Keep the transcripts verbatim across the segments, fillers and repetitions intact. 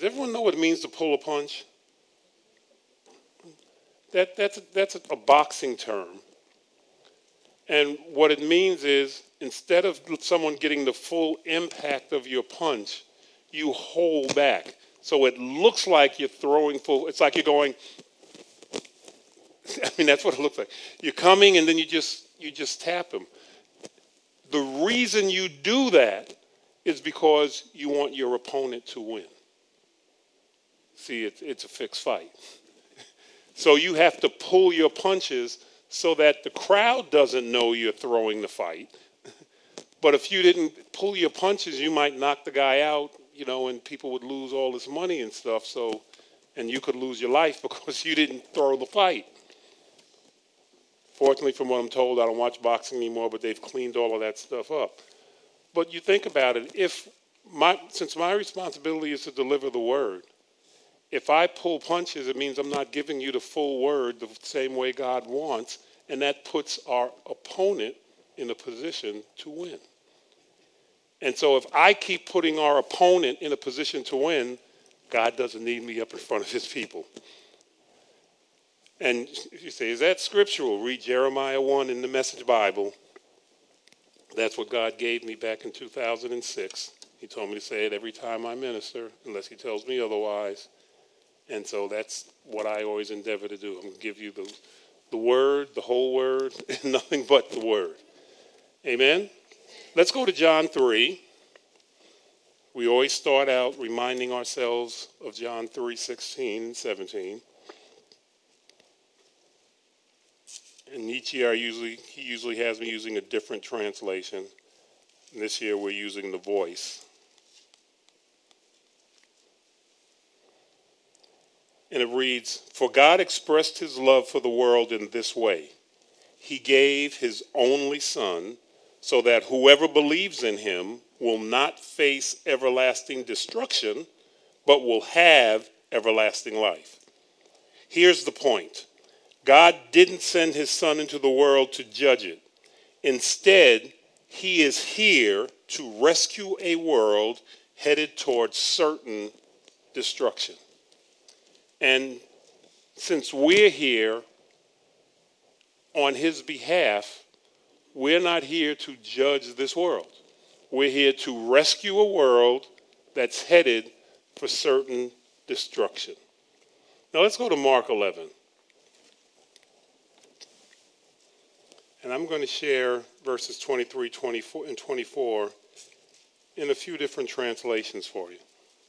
everyone know what it means to pull a punch? That, that's, a, that's a, a boxing term. And what it means is instead of someone getting the full impact of your punch, you hold back. So it looks like you're throwing full. It's like you're going. I mean, that's what it looks like. You're coming and then you just you just tap them. The reason you do that is because you want your opponent to win. See, it's, it's a fixed fight. So you have to pull your punches so that the crowd doesn't know you're throwing the fight. But if you didn't pull your punches, you might knock the guy out, you know, and people would lose all this money and stuff. So, and you could lose your life because you didn't throw the fight. Fortunately, from what I'm told, I don't watch boxing anymore, but they've cleaned all of that stuff up. But you think about it, if my, since my responsibility is to deliver the word, if I pull punches, it means I'm not giving you the full word the same way God wants, and that puts our opponent in a position to win. And so if I keep putting our opponent in a position to win, God doesn't need me up in front of his people. And you say, is that scriptural? Read Jeremiah one in the Message Bible. That's what God gave me back in two thousand six. He told me to say it every time I minister, unless he tells me otherwise. And so that's what I always endeavor to do. I'm going to give you the, the word, the whole word, and nothing but the word. Amen? Let's go to John three. We always start out reminding ourselves of John three, sixteen and seventeen. And each year I usually he usually has me using a different translation. And this year we're using the Voice. And it reads, "For God expressed his love for the world in this way. He gave his only Son so that whoever believes in him will not face everlasting destruction, but will have everlasting life." Here's the point. God didn't send his Son into the world to judge it. Instead, he is here to rescue a world headed towards certain destruction. And since we're here on his behalf, we're not here to judge this world. We're here to rescue a world that's headed for certain destruction. Now let's go to Mark eleven. And I'm going to share verses twenty-three, twenty-four, and twenty-four in a few different translations for you.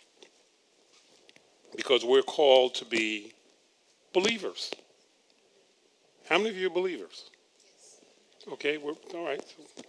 Because we're called to be believers. How many of you are believers? Okay, we're all right.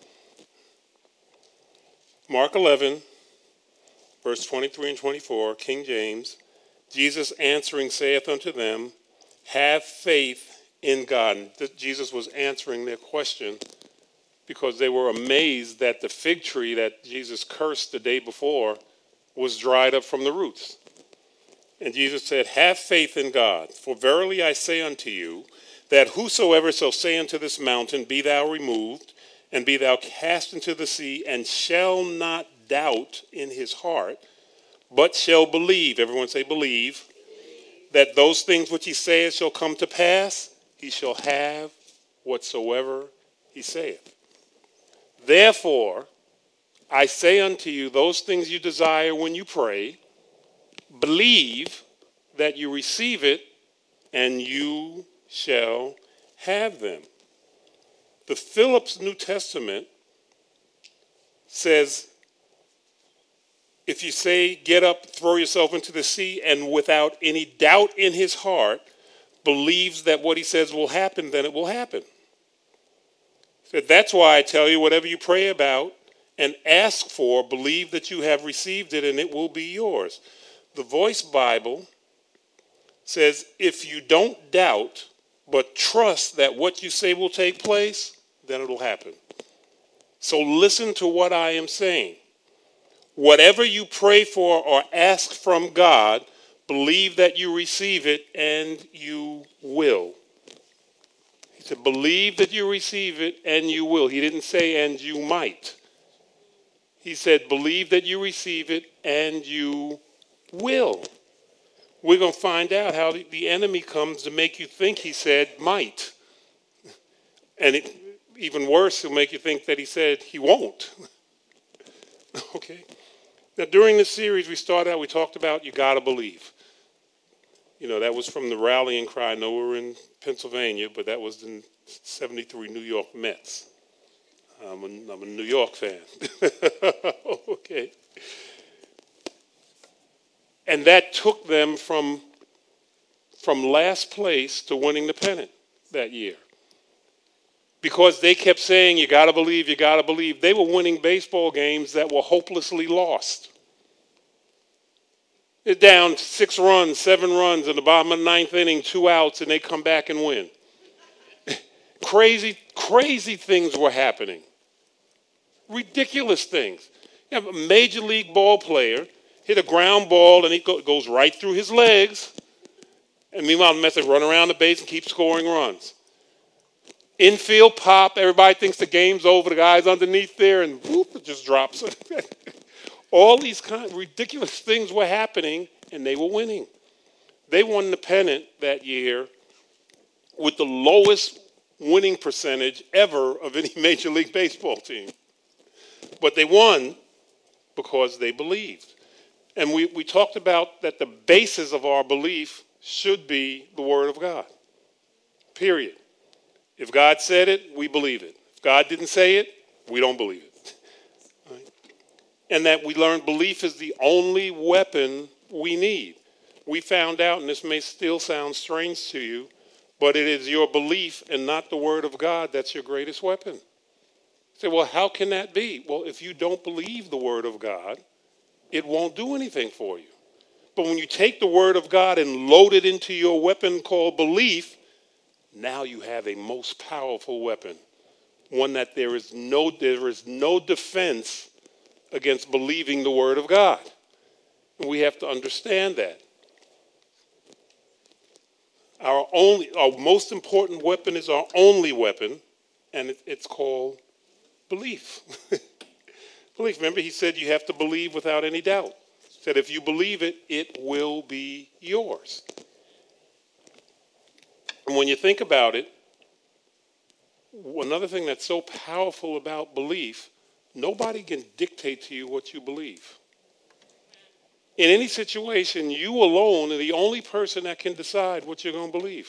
Mark eleven, verse twenty-three and twenty-four, King James. Jesus answering saith unto them, have faith in God. And Jesus was answering their question because they were amazed that the fig tree that Jesus cursed the day before was dried up from the roots. And Jesus said, have faith in God, for verily I say unto you, that whosoever shall say unto this mountain, be thou removed, and be thou cast into the sea, and shall not doubt in his heart, but shall believe, everyone say believe, that those things which he saith shall come to pass, he shall have whatsoever he saith. Therefore, I say unto you, those things you desire when you pray, believe that you receive it, and you shall have them. The Phillips New Testament says, if you say, get up, throw yourself into the sea, and without any doubt in his heart, believes that what he says will happen, then it will happen. So that's why I tell you, whatever you pray about and ask for, believe that you have received it, and it will be yours. The Voice Bible says, if you don't doubt, but trust that what you say will take place, then it'll happen. So listen to what I am saying. Whatever you pray for or ask from God, believe that you receive it, and you will. He said, believe that you receive it, and you will. He didn't say, and you might. He said, believe that you receive it, and you will. we're going to find out how the, the enemy comes to make you think he said might. And it, even worse, he'll make you think that he said he won't. Okay? Now, during this series, we started out, we talked about you got to believe. You know, that was from the rallying cry. I know we're in Pennsylvania, but that was the seventy-three New York Mets. I'm a, I'm a New York fan. Okay. And that took them from, from last place to winning the pennant that year. Because they kept saying, you got to believe, you got to believe. They were winning baseball games that were hopelessly lost. They're down six runs, seven runs in the bottom of the ninth inning, two outs, and they come back and win. Crazy, crazy things were happening. Ridiculous things. You have a major league ball player hit a ground ball, and it go, goes right through his legs. And meanwhile, the Mets run around the base and keep scoring runs. Infield pop, everybody thinks the game's over, the guy's underneath there, and whoop, it just drops. All these kind of ridiculous things were happening, and they were winning. They won the pennant that year with the lowest winning percentage ever of any Major League Baseball team. But they won because they believed. And we, we talked about that the basis of our belief should be the Word of God, period. If God said it, we believe it. If God didn't say it, we don't believe it. Right? And that we learned belief is the only weapon we need. We found out, and this may still sound strange to you, but it is your belief and not the Word of God that's your greatest weapon. You say, well, how can that be? Well, if you don't believe the Word of God, it won't do anything for you. But when you take the Word of God and load it into your weapon called belief, now you have a most powerful weapon, one that there is no there is no defense against believing the Word of God. And we have to understand that. Our only, our most important weapon is our only weapon, and it, it's called belief. Belief. Remember, he said you have to believe without any doubt. He said if you believe it, it will be yours. And when you think about it, another thing that's so powerful about belief, nobody can dictate to you what you believe. In any situation, you alone are the only person that can decide what you're going to believe.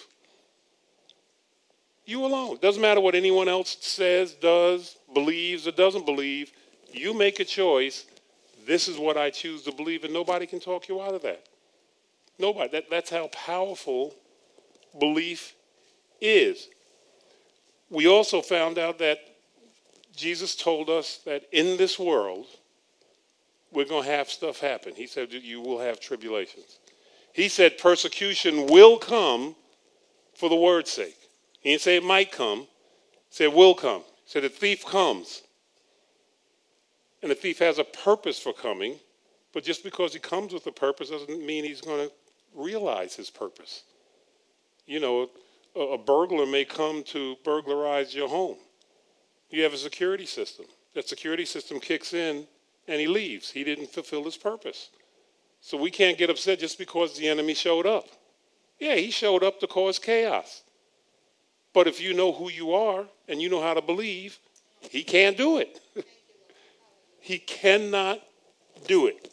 You alone. Doesn't matter what anyone else says, does, believes, or doesn't believe. You make a choice. This is what I choose to believe, and nobody can talk you out of that. Nobody. That, that's how powerful belief is. We also found out that Jesus told us that in this world, we're going to have stuff happen. He said that you will have tribulations. He said persecution will come for the word's sake. He didn't say it might come. He said it will come. He said the thief comes. And the thief has a purpose for coming, but just because he comes with a purpose doesn't mean he's going to realize his purpose. You know, a, a burglar may come to burglarize your home. You have a security system. That security system kicks in and he leaves. He didn't fulfill his purpose. So we can't get upset just because the enemy showed up. Yeah, he showed up to cause chaos. But if you know who you are and you know how to believe, he can't do it. He cannot do it.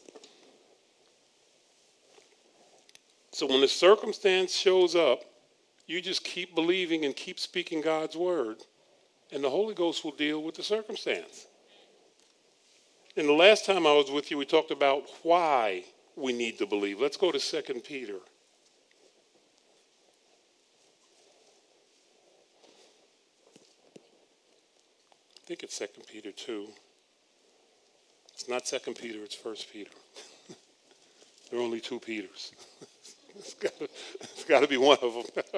So when the circumstance shows up, you just keep believing and keep speaking God's word, and the Holy Ghost will deal with the circumstance. And the last time I was with you, we talked about why we need to believe. Let's go to Second Peter. I think it's Second Peter two. It's not Second Peter, it's First Peter. There are only two Peters. It's got to, it's got to be one of them.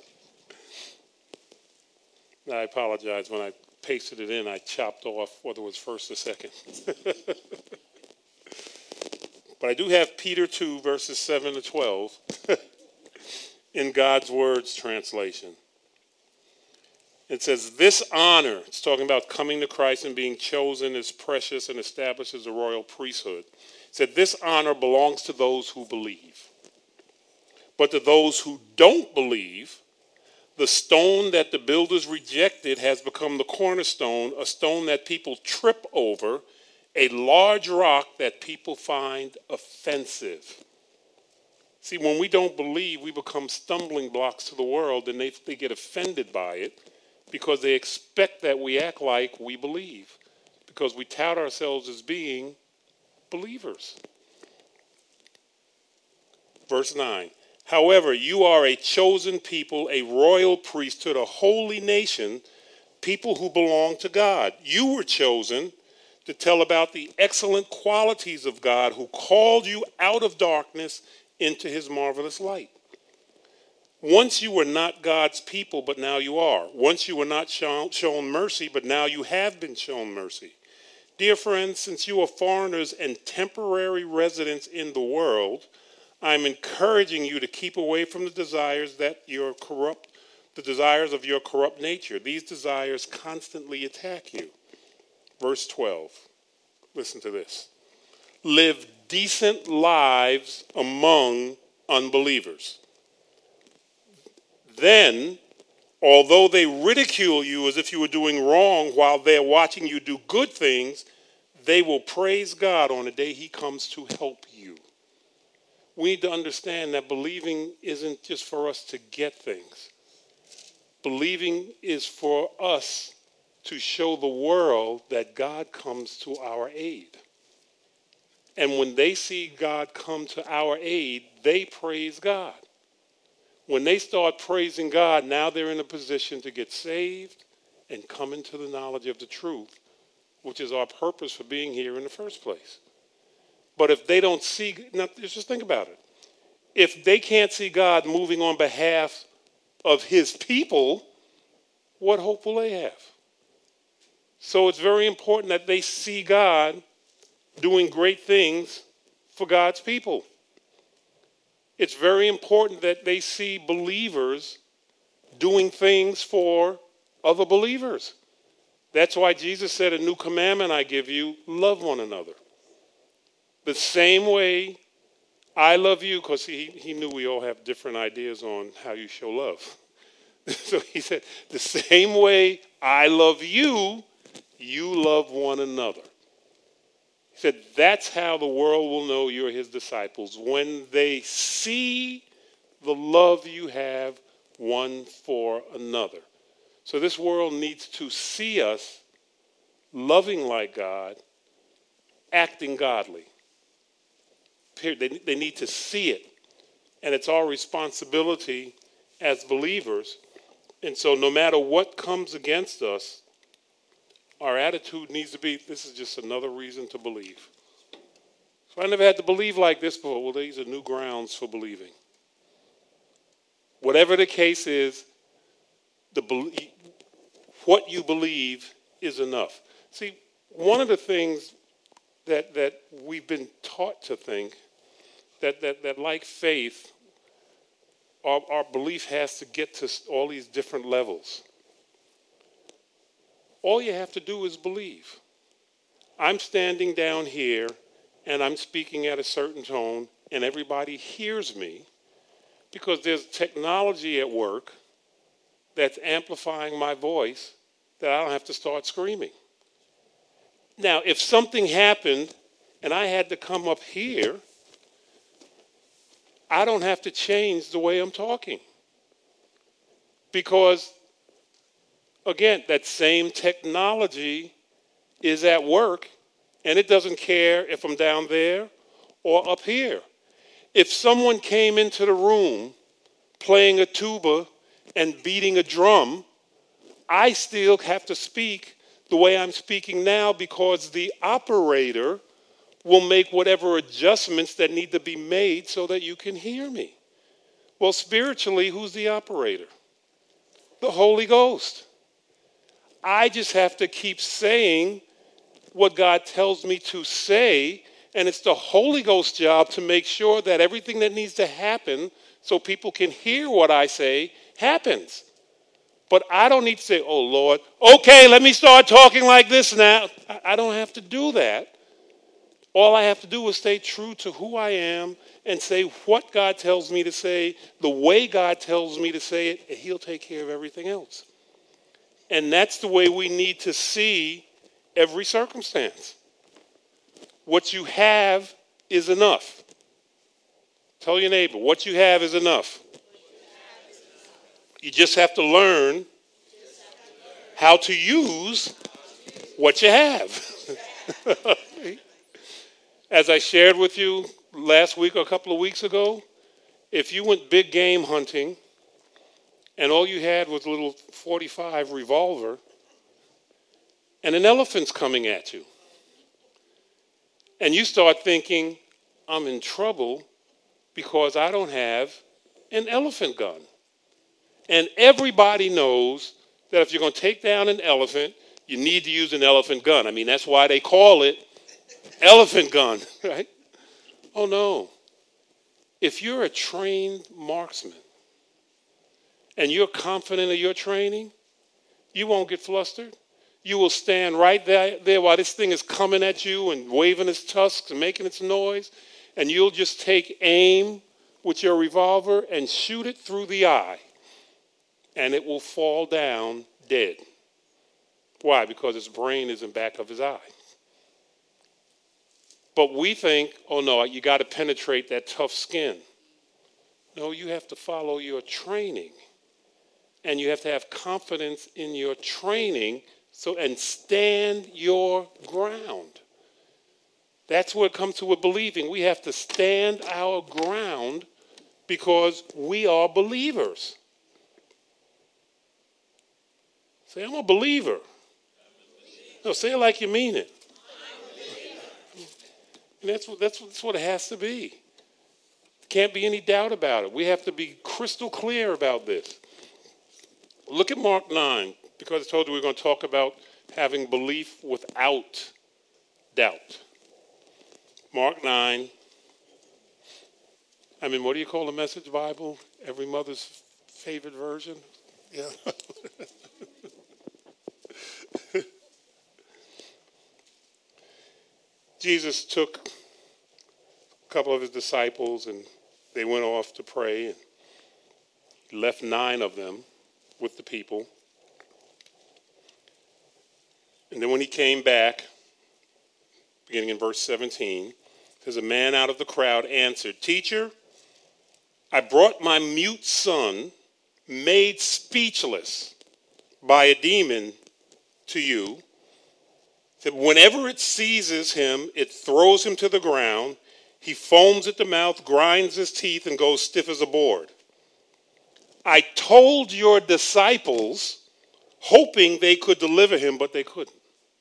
Now, I apologize. When I pasted it in, I chopped off whether it was first or second. But I do have Peter two, verses seven to twelve in God's Words translation. It says, this honor, it's talking about coming to Christ and being chosen as precious and established as a royal priesthood. It said, this honor belongs to those who believe. But to those who don't believe, the stone that the builders rejected has become the cornerstone, a stone that people trip over, a large rock that people find offensive. See, when we don't believe, we become stumbling blocks to the world, and they, they get offended by it because they expect that we act like we believe, because we tout ourselves as being believers. Verse nine. However, you are a chosen people, a royal priesthood, a holy nation, people who belong to God. You were chosen to tell about the excellent qualities of God who called you out of darkness into his marvelous light. Once you were not God's people, but now you are. Once you were not shown, shown mercy, but now you have been shown mercy. Dear friends, since you are foreigners and temporary residents in the world, I'm encouraging you to keep away from the desires that your corrupt, the desires of your corrupt nature. These desires constantly attack you. Verse twelve. Listen to this. Live decent lives among unbelievers. Then, although they ridicule you as if you were doing wrong while they're watching you do good things, they will praise God on the day he comes to help you. We need to understand that believing isn't just for us to get things. Believing is for us to show the world that God comes to our aid. And when they see God come to our aid, they praise God. When they start praising God, now they're in a position to get saved and come into the knowledge of the truth, which is our purpose for being here in the first place. But if they don't see, now just think about it. If they can't see God moving on behalf of his people, what hope will they have? So it's very important that they see God doing great things for God's people. It's very important that they see believers doing things for other believers. That's why Jesus said, a new commandment I give you, love one another. The same way I love you, because he, he knew we all have different ideas on how you show love. So he said, the same way I love you, you love one another. He said, that's how the world will know you're his disciples, when they see the love you have one for another. So this world needs to see us loving like God, acting godly. Period. They, they need to see it. And it's our responsibility as believers. And so no matter what comes against us, our attitude needs to be, this is just another reason to believe. So I never had to believe like this before. Well, these are new grounds for believing. Whatever the case is, the what you believe is enough. See, one of the things that that we've been taught to think, that that, that like faith, our, our belief has to get to all these different levels. All you have to do is believe. I'm standing down here and I'm speaking at a certain tone and everybody hears me because there's technology at work that's amplifying my voice that I don't have to start screaming. Now, if something happened and I had to come up here, I don't have to change the way I'm talking. Because, again, that same technology is at work, and it doesn't care if I'm down there or up here. If someone came into the room playing a tuba and beating a drum, I still have to speak the way I'm speaking now because the operator will make whatever adjustments that need to be made so that you can hear me. Well, spiritually, who's the operator? The Holy Ghost. I just have to keep saying what God tells me to say, and it's the Holy Ghost's job to make sure that everything that needs to happen so people can hear what I say happens. But I don't need to say, oh, Lord, okay, let me start talking like this now. I don't have to do that. All I have to do is stay true to who I am and say what God tells me to say, the way God tells me to say it, and he'll take care of everything else. And that's the way we need to see every circumstance. What you have is enough. Tell your neighbor, what you have is enough. You just have to learn how to use what you have. As I shared with you last week or a couple of weeks ago, if you went big game hunting and all you had was a little forty-five revolver and an elephant's coming at you, and you start thinking, I'm in trouble because I don't have an elephant gun. And everybody knows that if you're going to take down an elephant, you need to use an elephant gun. I mean, that's why they call it elephant gun, right? Oh, no. If you're a trained marksman and you're confident of your training, you won't get flustered. You will stand right there, there while this thing is coming at you and waving its tusks and making its noise, and you'll just take aim with your revolver and shoot it through the eye, and it will fall down dead. Why? Because its brain is in back of his eye. But we think, oh no, you got to penetrate that tough skin. No, you have to follow your training. And you have to have confidence in your training so and stand your ground. That's what it comes to with believing. We have to stand our ground because we are believers. Say, I'm a believer. No, say it like you mean it. And that's what, that's, what, that's what it has to be. Can't be any doubt about it. We have to be crystal clear about this. Look at Mark nine, because I told you we we're going to talk about having belief without doubt. Mark nine. I mean, what do you call the Message Bible? Every mother's favorite version? Yeah. Jesus took a couple of his disciples and they went off to pray, and he left nine of them with the people. And then when he came back, beginning in verse seventeen, there's a man out of the crowd answered, Teacher, I brought my mute son, made speechless by a demon, to you, that whenever it seizes him, it throws him to the ground. He foams at the mouth, grinds his teeth, and goes stiff as a board. I told your disciples, hoping they could deliver him, but they couldn't.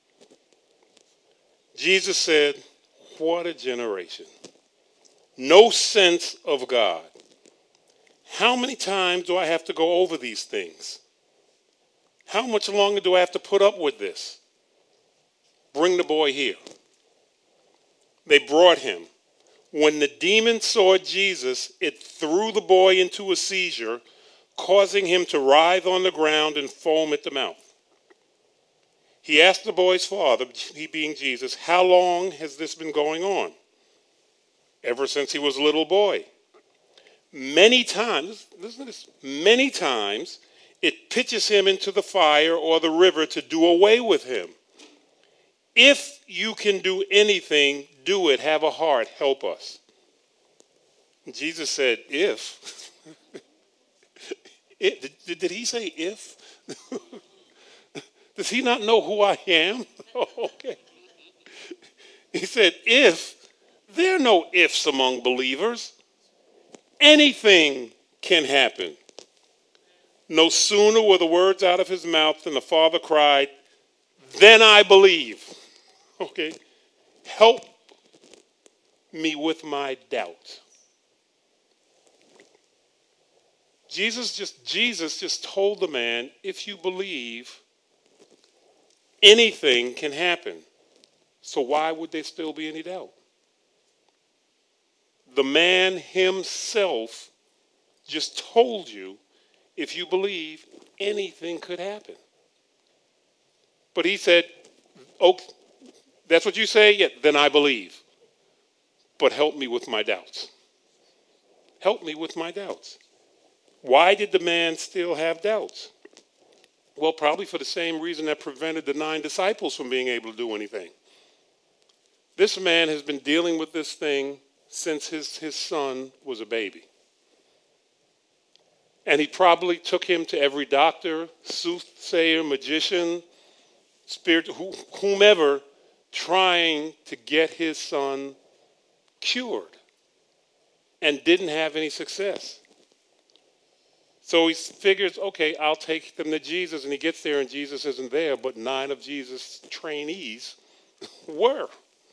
Jesus said, what a generation. No sense of God. How many times do I have to go over these things? How much longer do I have to put up with this? Bring the boy here. They brought him. When the demon saw Jesus, it threw the boy into a seizure, causing him to writhe on the ground and foam at the mouth. He asked the boy's father, he being Jesus, how long has this been going on? Ever since he was a little boy. Many times, listen to this, many times it pitches him into the fire or the river to do away with him. If you can do anything, do it. Have a heart. Help us. And Jesus said, if. it, did, did he say if? Does he not know who I am? Oh, okay. He said, if. There are no ifs among believers. Anything can happen. No sooner were the words out of his mouth than the father cried, then I believe. Okay, help me with my doubt. Jesus just Jesus just told the man, if you believe, anything can happen. So why would there still be any doubt? The man himself just told you, if you believe, anything could happen. But he said, okay, that's what you say? Yeah, then I believe. but help me with my doubts. Help me with my doubts. Why did the man still have doubts? Well, probably for the same reason that prevented the nine disciples from being able to do anything. This man has been dealing with this thing since his, his son was a baby. And he probably took him to every doctor, soothsayer, magician, spirit, whomever, trying to get his son cured, and didn't have any success. So he figures, okay, I'll take them to Jesus, and he gets there and Jesus isn't there, but nine of Jesus' trainees were.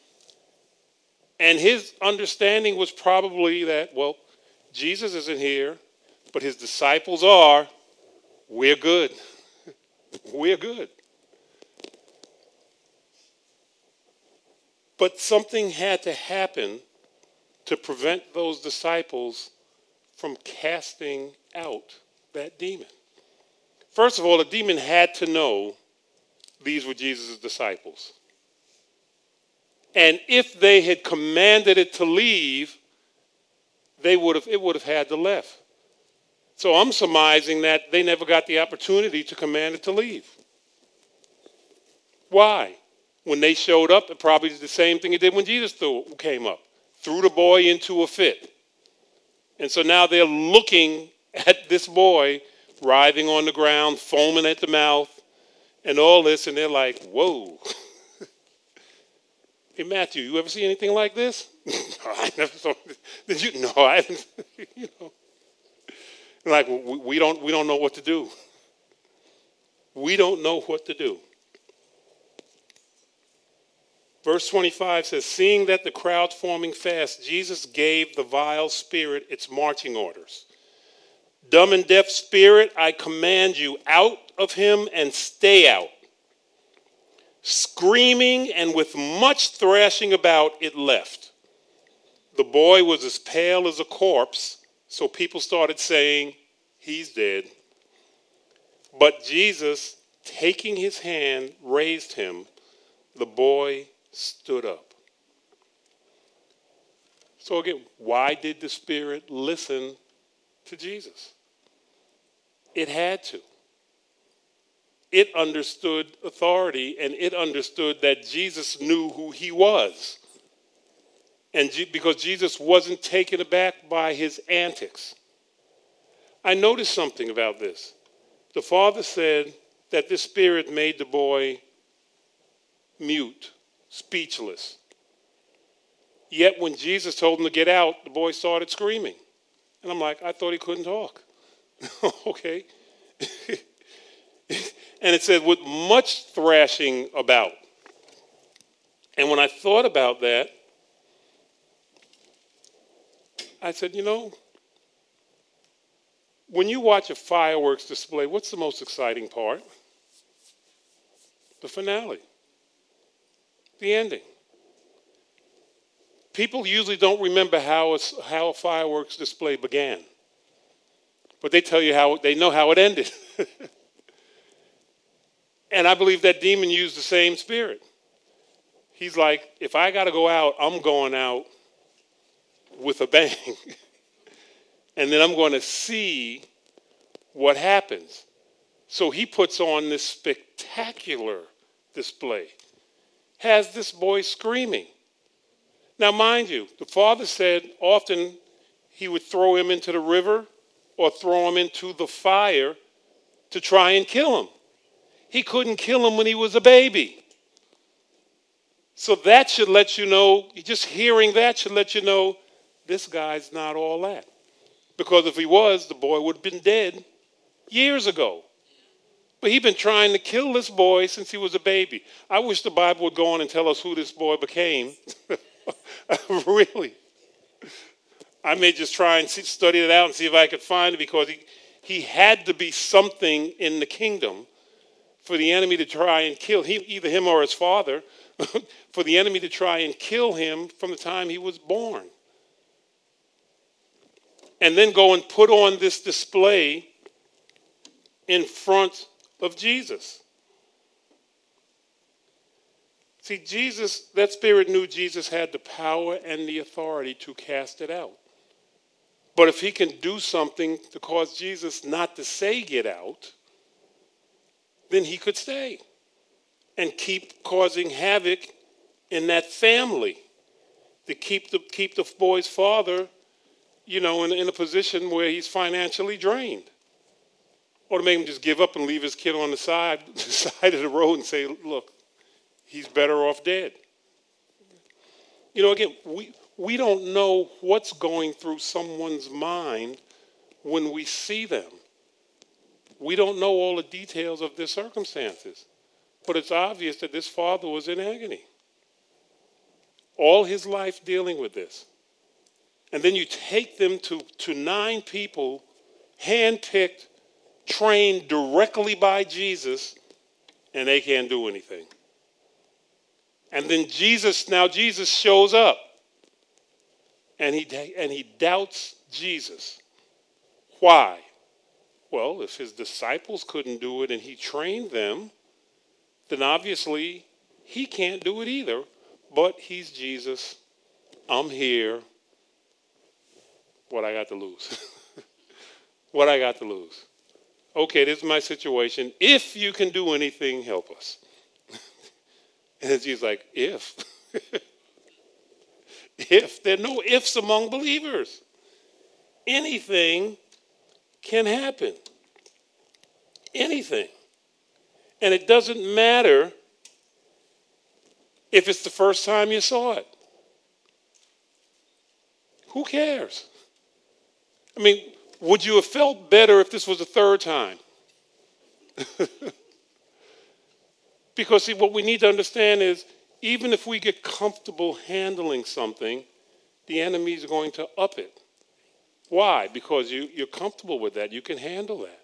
And his understanding was probably that, well, Jesus isn't here, but his disciples are. We're good. We're good. But something had to happen to prevent those disciples from casting out that demon. First of all, the demon had to know these were Jesus' disciples. And if they had commanded it to leave, they would have it would have had to left. So I'm surmising that they never got the opportunity to command it to leave. Why? When they showed up, it probably did the same thing it did when Jesus threw, came up. Threw the boy into a fit. And so now they're looking at this boy writhing on the ground, foaming at the mouth, and all this, and they're like, whoa. Hey, Matthew, you ever see anything like this? No, I never saw this. Did you? No, I haven't. You know. Like, we, we don't we don't know what to do. We don't know what to do. Verse twenty-five says, seeing that the crowd's forming fast, Jesus gave the vile spirit its marching orders. Dumb and deaf spirit, I command you out of him and stay out. Screaming and with much thrashing about, it left. The boy was as pale as a corpse, so people started saying, he's dead. But Jesus, taking his hand, raised him. The boy stood up. So again, why did the spirit listen to Jesus? It had to. It understood authority, and it understood that Jesus knew who he was. And G- because Jesus wasn't taken aback by his antics. I noticed something about this. The father said that this spirit made the boy mute, speechless. Yet when Jesus told him to get out, the boy started screaming. And I'm like, I thought he couldn't talk. Okay. And it said, with much thrashing about. And when I thought about that, I said, you know, when you watch a fireworks display, what's the most exciting part? The finale. The ending. People usually don't remember how a, how a fireworks display began. But they tell you how, they know how it ended. And I believe that demon used the same spirit. He's like, if I got to go out, I'm going out with a bang. And then I'm going to see what happens. So he puts on this spectacular display. Has this boy screaming. Now, mind you, the father said often he would throw him into the river or throw him into the fire to try and kill him. He couldn't kill him when he was a baby. So that should let you know, just hearing that should let you know, this guy's not all that. Because if he was, the boy would have been dead years ago. But he's been trying to kill this boy since he was a baby. I wish the Bible would go on and tell us who this boy became. Really. I may just try and see, study it out and see if I could find it, because he, he had to be something in the kingdom for the enemy to try and kill him, either him or his father, for the enemy to try and kill him from the time he was born. And then go and put on this display in front of Jesus. See, Jesus, that spirit knew Jesus had the power and the authority to cast it out. But if he can do something to cause Jesus not to say get out, then he could stay and keep causing havoc in that family, to keep the, keep the boy's father, you know, in, in a position where he's financially drained. Or to make him just give up and leave his kid on the side, the side of the road and say, look, he's better off dead. You know, again, we, we don't know what's going through someone's mind when we see them. We don't know all the details of their circumstances. But it's obvious that this father was in agony. All his life dealing with this. And then you take them to, to nine people, handpicked, trained directly by Jesus, and they can't do anything. And then Jesus, now Jesus shows up, and he, and he doubts Jesus. Why? Well, if his disciples couldn't do it and he trained them, then obviously he can't do it either. But he's Jesus. I'm here. What I got to lose? What I got to lose? Okay, this is my situation. If you can do anything, help us. And Jesus like, if. If. There are no ifs among believers. Anything can happen. Anything. And it doesn't matter if it's the first time you saw it. Who cares? I mean, would you have felt better if this was the third time? Because, see, what we need to understand is even if we get comfortable handling something, the enemy is going to up it. Why? Because you, you're comfortable with that. You can handle that.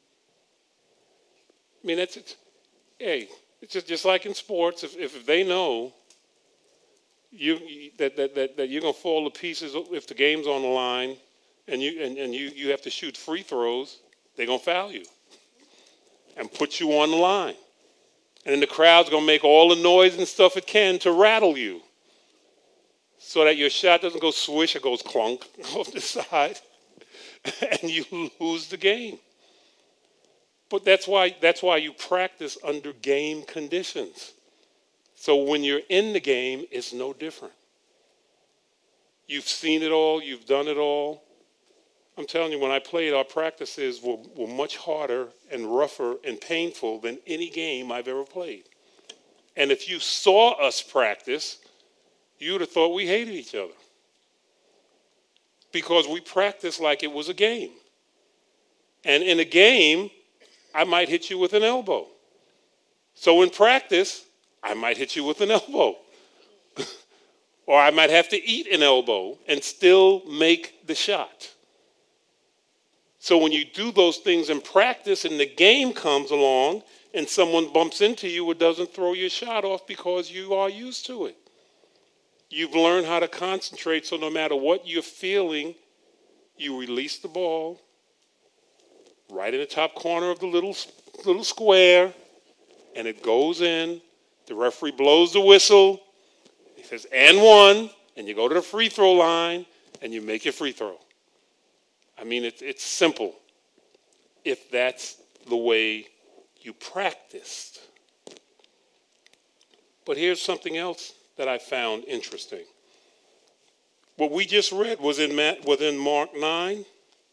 I mean, that's it's, hey, it's just, just like in sports. If, if they know you, you that, that, that, that you're going to fall to pieces if the game's on the line and you and, and you, you have to shoot free throws, they're going to foul you and put you on the line. And then the crowd's going to make all the noise and stuff it can to rattle you so that your shot doesn't go swish, it goes clunk off the side, and you lose the game. But that's why that's why you practice under game conditions. So when you're in the game, it's no different. You've seen it all. You've done it all. I'm telling you, when I played, our practices were, were much harder and rougher and painful than any game I've ever played. And if you saw us practice, you would have thought we hated each other. Because we practiced like it was a game. And in a game, I might hit you with an elbow. So in practice, I might hit you with an elbow. Or I might have to eat an elbow and still make the shot. So when you do those things in practice and the game comes along and someone bumps into you, it doesn't throw your shot off because you are used to it. You've learned how to concentrate, so no matter what you're feeling, you release the ball right in the top corner of the little, little square, and it goes in. The referee blows the whistle. He says, and one, and you go to the free throw line, and you make your free throw. I mean, it, it's simple if that's the way you practiced. But here's something else that I found interesting. What we just read was in, was in Mark nine.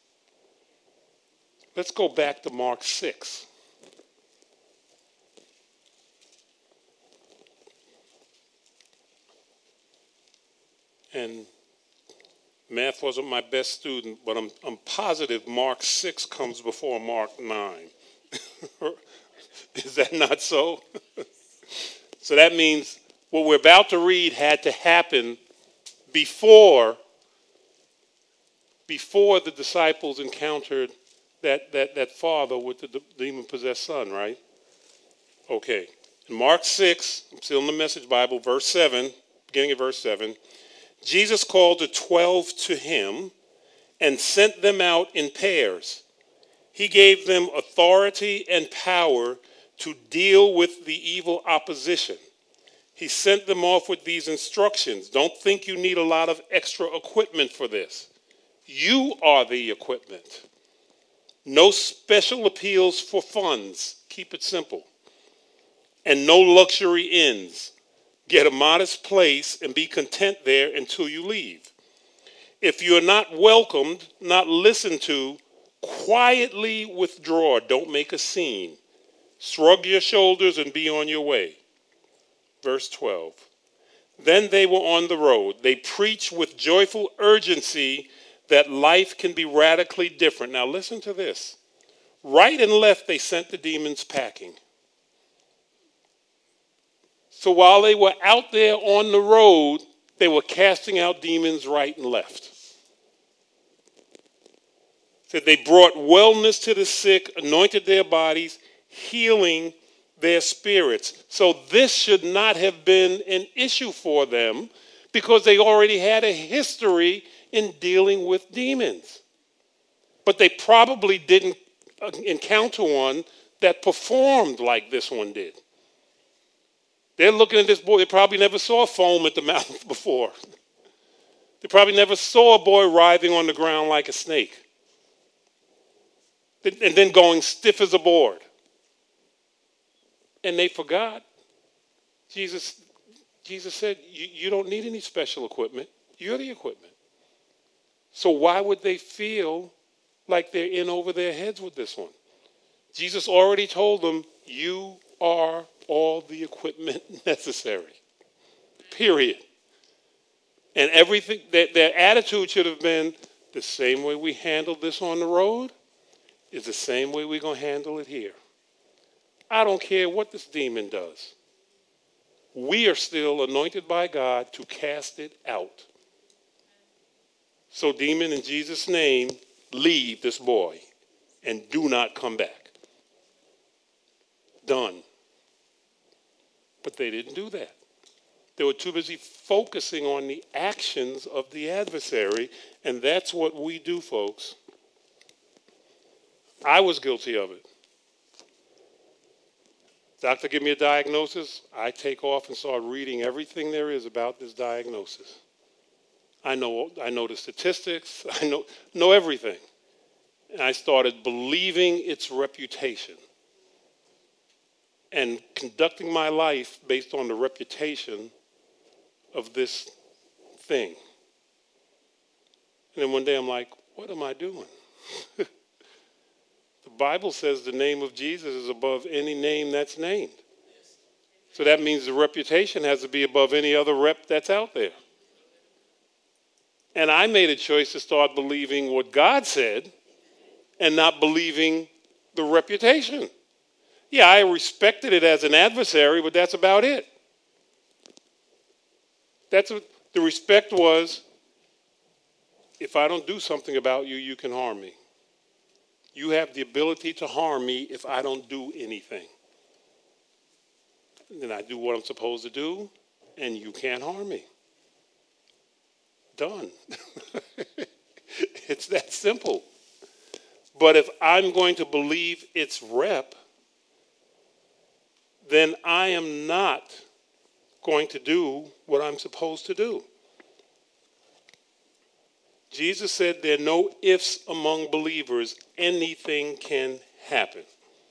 Let's go back to Mark six. And math wasn't my best student, but I'm, I'm positive Mark six comes before Mark nine. Is that not so? So that means what we're about to read had to happen before, before the disciples encountered that, that, that father with the demon-possessed son, right? Okay. In Mark six, I'm still in the Message Bible, verse seven, beginning of verse seven, Jesus called the twelve to him and sent them out in pairs. He gave them authority and power to deal with the evil opposition. He sent them off with these instructions. Don't think you need a lot of extra equipment for this. You are the equipment. No special appeals for funds. Keep it simple. And no luxury inns. Get a modest place and be content there until you leave. If you're not welcomed, not listened to, quietly withdraw. Don't make a scene. Shrug your shoulders and be on your way. Verse twelve. Then they were on the road. They preached with joyful urgency that life can be radically different. Now listen to this. Right and left, they sent the demons packing. So while they were out there on the road, they were casting out demons right and left. Said they brought wellness to the sick, anointed their bodies, healing their spirits. So this should not have been an issue for them because they already had a history in dealing with demons. But they probably didn't encounter one that performed like this one did. They're looking at this boy. They probably never saw foam at the mouth before. They probably never saw a boy writhing on the ground like a snake. And then going stiff as a board. And they forgot. Jesus, Jesus said, you, you don't need any special equipment. You're the equipment. So why would they feel like they're in over their heads with this one? Jesus already told them, you are all the equipment necessary. Period. And everything, that their attitude should have been the same way we handled this on the road is the same way we're going to handle it here. I don't care what this demon does. We are still anointed by God to cast it out. So demon, in Jesus' name, leave this boy and do not come back. Done. But they didn't do that. They were too busy focusing on the actions of the adversary, and that's what we do, folks. I was guilty of it. Doctor give me a diagnosis, I take off and start reading everything there is about this diagnosis. I know I know the statistics, I know know everything. And I started believing its reputation and conducting my life based on the reputation of this thing. And then one day I'm like, what am I doing? The Bible says the name of Jesus is above any name that's named. So that means the reputation has to be above any other rep that's out there. And I made a choice to start believing what God said and not believing the reputation. Yeah, I respected it as an adversary, but that's about it. That's what the respect was. If I don't do something about you, you can harm me. You have the ability to harm me if I don't do anything. Then I do what I'm supposed to do, and you can't harm me. Done. It's that simple. But if I'm going to believe its rep, then I am not going to do what I'm supposed to do. Jesus said there are no ifs among believers. Anything can happen.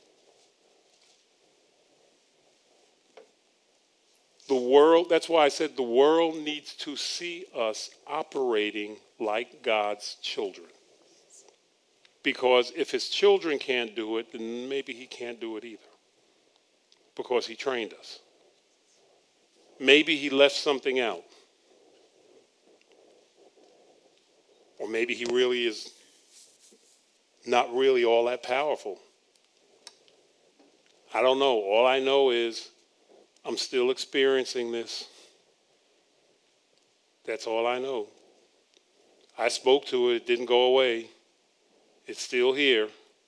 The world, that's why I said the world needs to see us operating like God's children. Because if his children can't do it, then maybe he can't do it either. Because he trained us. Maybe he left something out. Or maybe he really is not really all that powerful. I don't know. All I know is I'm still experiencing this. That's all I know. I spoke to it. It didn't go away. It's still here.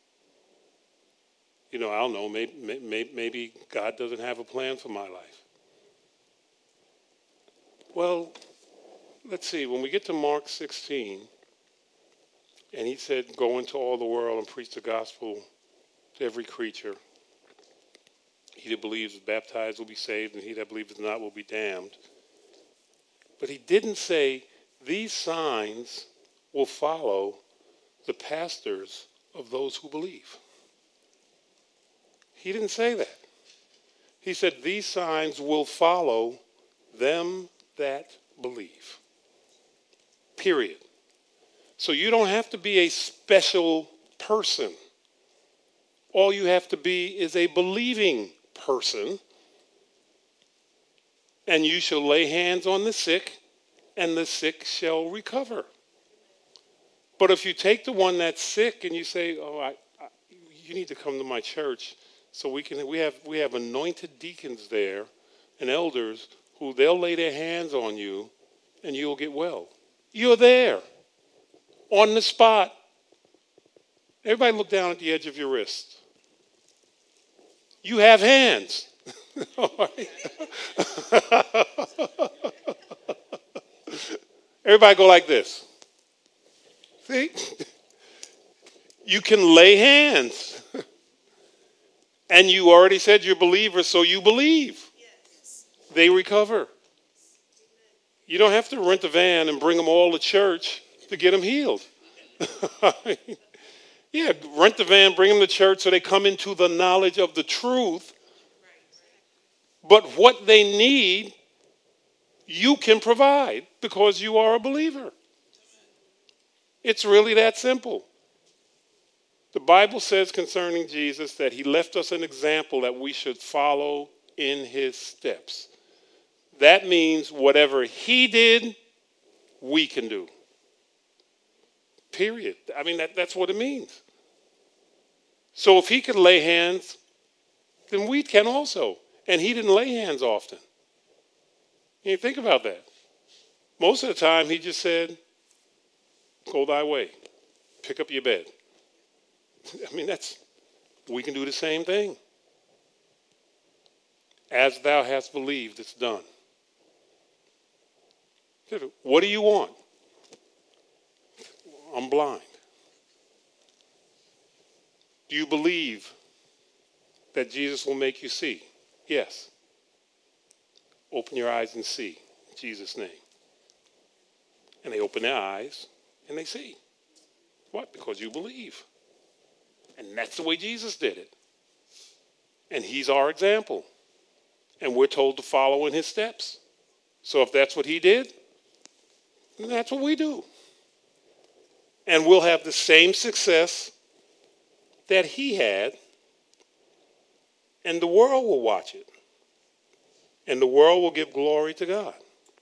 You know, I don't know. Maybe, maybe, maybe God doesn't have a plan for my life. Well, let's see. When we get to Mark sixteen, and he said, go into all the world and preach the gospel to every creature. He that believes is baptized will be saved, and he that believeth not will be damned. But he didn't say these signs will follow the pastors of those who believe. He didn't say that. He said these signs will follow them that believe. Period. So you don't have to be a special person. All you have to be is a believing person. And you shall lay hands on the sick, and the sick shall recover. But if you take the one that's sick and you say, oh, I, I, you need to come to my church, so we can we have we have anointed deacons there and elders who they'll lay their hands on you and you'll get well. You're there on the spot. Everybody look down at the edge of your wrist. You have hands. All right. Everybody go like this. See? You can lay hands. And you already said you're believers, so you believe. Yes. They recover. You don't have to rent a van and bring them all to church to get them healed. Yeah, rent the van, bring them to church so they come into the knowledge of the truth. But what they need, you can provide because you are a believer. It's really that simple. The Bible says concerning Jesus that he left us an example that we should follow in his steps. That means whatever he did, we can do. Period. I mean, that, that's what it means. So if he could lay hands, then we can also. And he didn't lay hands often. You think about that. Most of the time, he just said, go thy way. Pick up your bed. I mean, that's, we can do the same thing. As thou hast believed, it's done. What do you want? I'm blind. Do you believe that Jesus will make you see? Yes. Open your eyes and see, in Jesus' name. And they open their eyes and they see. What? Because you believe. And that's the way Jesus did it. And he's our example. And we're told to follow in his steps. So if that's what he did, then that's what we do. And we'll have the same success that he had. And the world will watch it. And the world will give glory to God.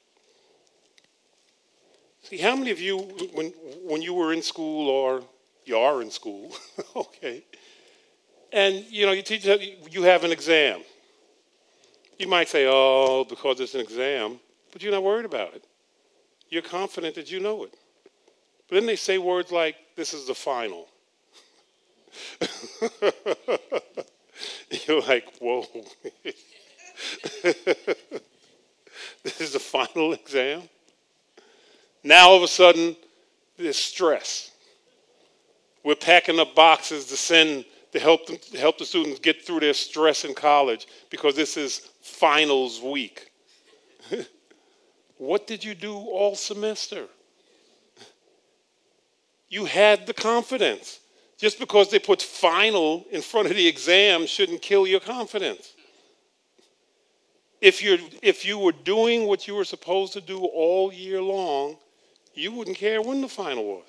See, how many of you, when when you were in school, or you are in school, okay, and, you know, you teach, you have an exam. You might say, oh, because it's an exam, but you're not worried about it. You're confident that you know it. But then they say words like, this is the final. You're like, whoa. This is the final exam? Now all of a sudden, there's stress. We're packing up boxes to send to help them, to help the students get through their stress in college because this is finals week. What did you do all semester? You had the confidence. Just because they put final in front of the exam shouldn't kill your confidence. If you're if you were doing what you were supposed to do all year long, you wouldn't care when the final was.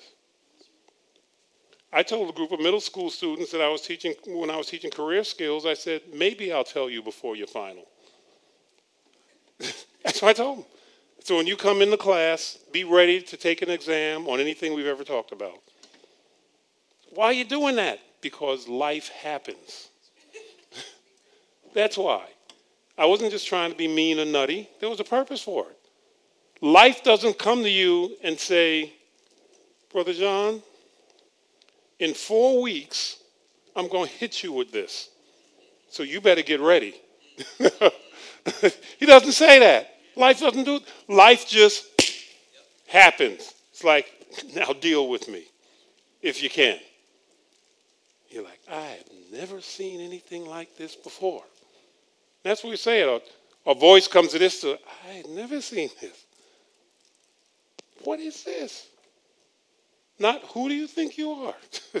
I told a group of middle school students that I was teaching, when I was teaching career skills, I said, maybe I'll tell you before your final. That's what I told them. So when you come into class, be ready to take an exam on anything we've ever talked about. Why are you doing that? Because life happens. That's why. I wasn't just trying to be mean or nutty. There was a purpose for it. Life doesn't come to you and say, Brother John, in four weeks, I'm going to hit you with this. So you better get ready. He doesn't say that. Life doesn't do it. Life just happens. It's like, now deal with me, if you can. You're like, I have never seen anything like this before. That's what we say. A, a voice comes to this, to, I had never seen this. What is this? Not who do you think you are?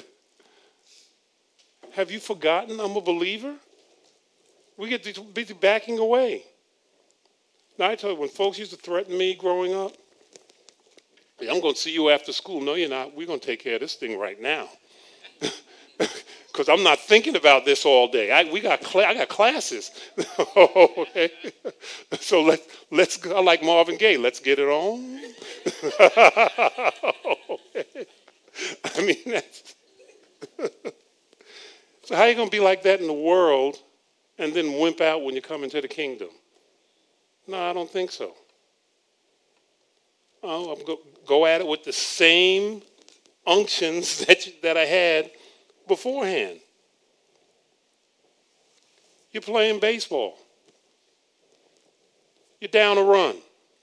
Have you forgotten I'm a believer? We get busy backing away. Now, I tell you, when folks used to threaten me growing up, hey, I'm going to see you after school. No, you're not. We're going to take care of this thing right now. Because I'm not thinking about this all day. I, we got cl- I got classes. Okay. So let, let's go. Like Marvin Gaye, let's get it on. Okay. I mean, that's... So how are you going to be like that in the world and then wimp out when you come into the kingdom? No, I don't think so. Oh, I'm go, go at it with the same unctions that, you, that I had beforehand. You're playing baseball. You're down a run.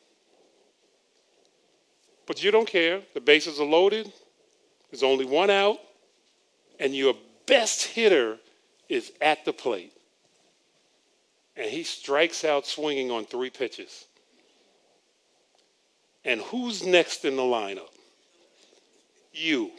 But you don't care. The bases are loaded. There's only one out. And your best hitter is at the plate. And he strikes out swinging on three pitches. And who's next in the lineup? You.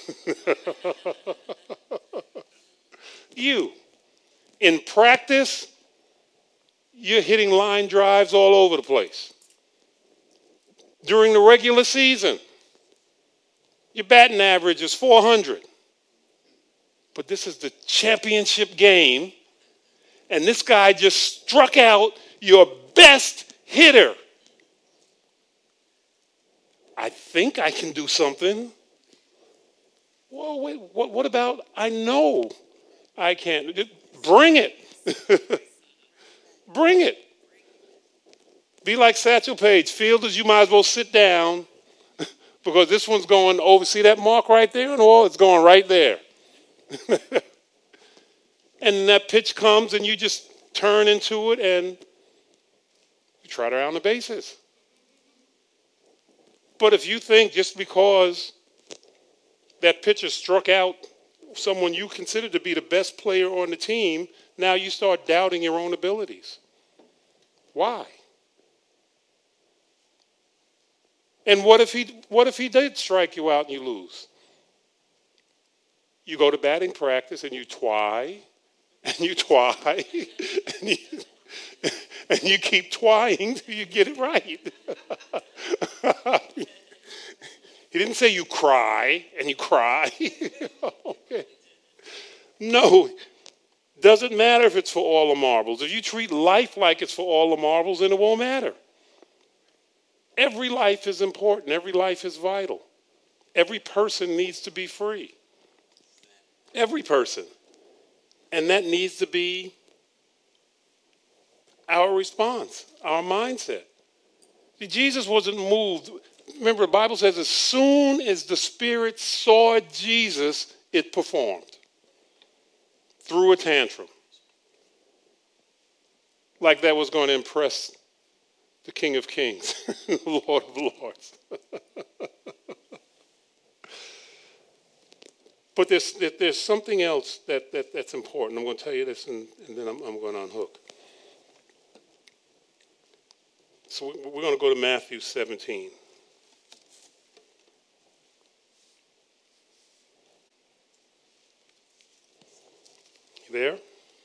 You. In practice, you're hitting line drives all over the place. During the regular season, your batting average is four hundred. But this is the championship game, and this guy just struck out your best hitter. I think I can do something. Whoa, wait, what, what about I know I can't? Bring it. Bring it. Be like Satchel Paige. Fielders, you might as well sit down because this one's going over. See that mark right there on the wall? It's going right there. And that pitch comes and you just turn into it and you trot around the bases. But if you think just because that pitcher struck out someone you consider to be the best player on the team, now you start doubting your own abilities. Why? And what if he what if he did strike you out and you lose? You go to batting practice and you twy, and you twy, and you, and you keep twying till you get it right. He didn't say you cry and you cry. Okay. No, doesn't matter if it's for all the marbles. If you treat life like it's for all the marbles, then it won't matter. Every life is important. Every life is vital. Every person needs to be free. Every person. And that needs to be our response, our mindset. See, Jesus wasn't moved. Remember, the Bible says as soon as the Spirit saw Jesus, it performed. Threw a tantrum. Like that was going to impress the King of Kings, the Lord of Lords. But there's, there's something else that, that, that's important. I'm going to tell you this, and, and then I'm, I'm going to unhook. So we're going to go to Matthew seventeen. You there?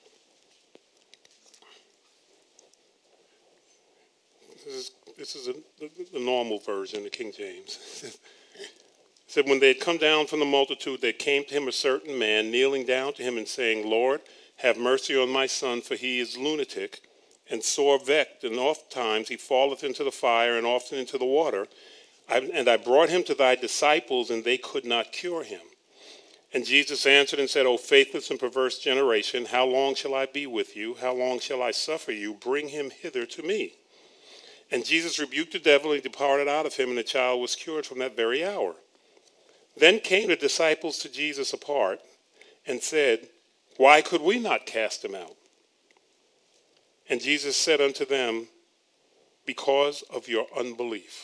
This is, this is a, the, the normal version, the King James. It said, when they had come down from the multitude, there came to him a certain man, kneeling down to him and saying, Lord, have mercy on my son, for he is lunatic and sore vexed, and oft times he falleth into the fire and often into the water. I, and I brought him to thy disciples, and they could not cure him. And Jesus answered and said, O faithless and perverse generation, how long shall I be with you? How long shall I suffer you? Bring him hither to me. And Jesus rebuked the devil, and he departed out of him, and the child was cured from that very hour. Then came the disciples to Jesus apart and said, why could we not cast him out? And Jesus said unto them, because of your unbelief.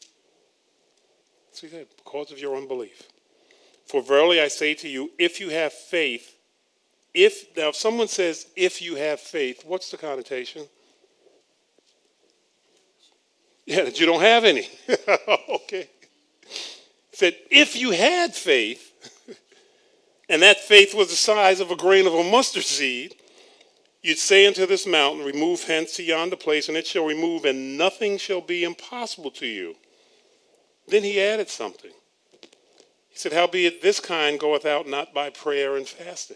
See that? Because of your unbelief. For verily I say to you, if you have faith If now, if someone says, if you have faith, what's the connotation? Yeah, that you don't have any. Okay. It said, if you had faith, and that faith was the size of a grain of a mustard seed, you'd say unto this mountain, remove hence to yonder place, and it shall remove, and nothing shall be impossible to you. Then he added something. He said, howbeit this kind goeth out not by prayer and fasting.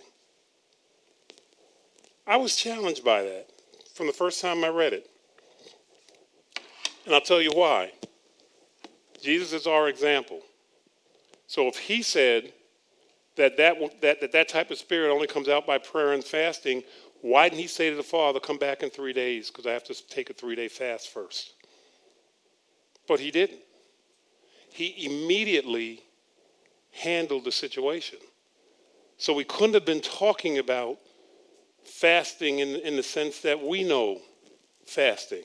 I was challenged by that from the first time I read it. And I'll tell you why. Jesus is our example. So if he said that that, that, that that type of spirit only comes out by prayer and fasting, why didn't he say to the Father, come back in three days because I have to take a three-day fast first? But he didn't. He immediately handled the situation. So we couldn't have been talking about fasting in, in the sense that we know fasting.